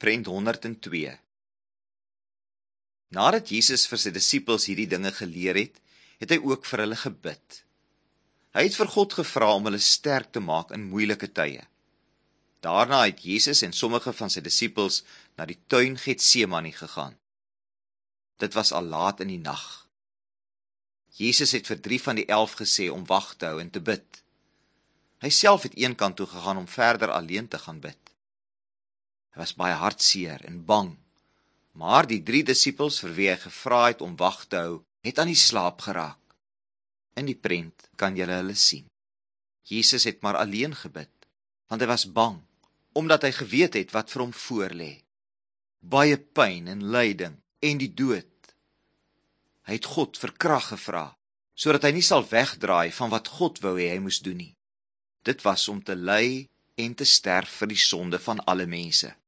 Prent 102. Nadat Jesus vir sy disippels hierdie dinge geleer het, het hy ook vir hulle gebid. Hy het vir God gevra om hulle sterk te maak in moeilike tye. Daarna het Jesus en sommige van sy disippels na die tuin Getsemane gegaan. Dit was al laat in die nag. Jesus het vir 3 van die 11 gesê om wag te hou en te bid. Hy self het een kant toe gegaan om verder alleen te gaan bid. Hy was baie hartseer en bang, maar die 3 disippels vir wie hy gevra het om wag te hou, het aan die slaap geraak. In die prent kan julle hulle sien. Jesus het maar alleen gebid, want hy was bang, omdat hy geweet het wat vir hom voorlê. Baie pyn en lyding en die dood. Hy het God vir krag gevra, sodat hy nie sal wegdraai van wat God wou hê hy moes doen nie. Dit was om te ly en te sterf vir die sonde van alle mense.